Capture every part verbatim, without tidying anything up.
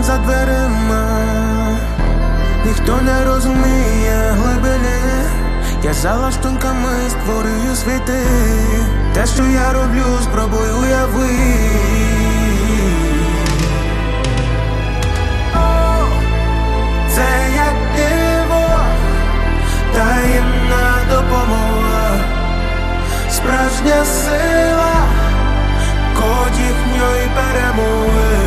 за дверима, ніхто не розуміє глибини. Я за лаштунками створюю світи. Те, що я роблю, спробуй уяви. О, це як диво, таємна допомога, справжня сила, код їхньої перемоги.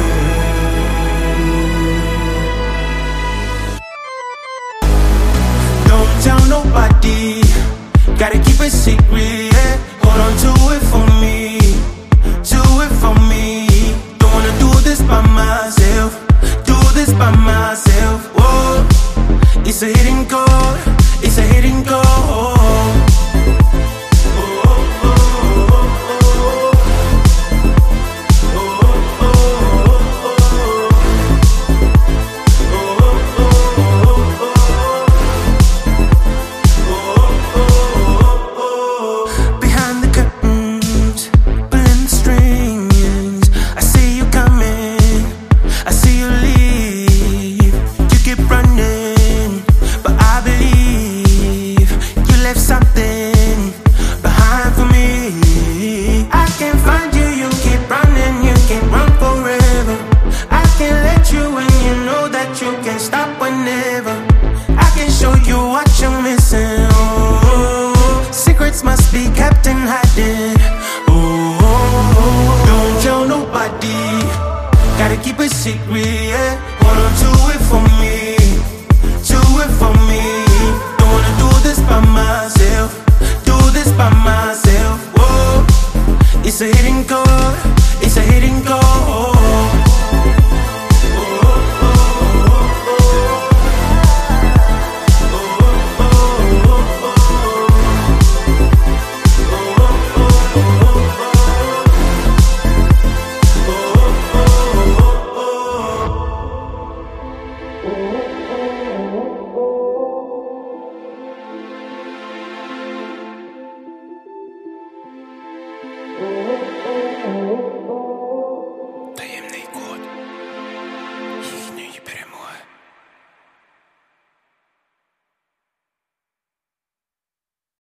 Don't tell nobody, gotta keep it secret, yeah. Hold on to it for me, do it for me. Don't wanna do this by myself, do this by myself. Whoa, it's a hidden code, it's a hidden code. Must be kept in hiding. Oh, don't tell nobody, gotta keep it secret, yeah.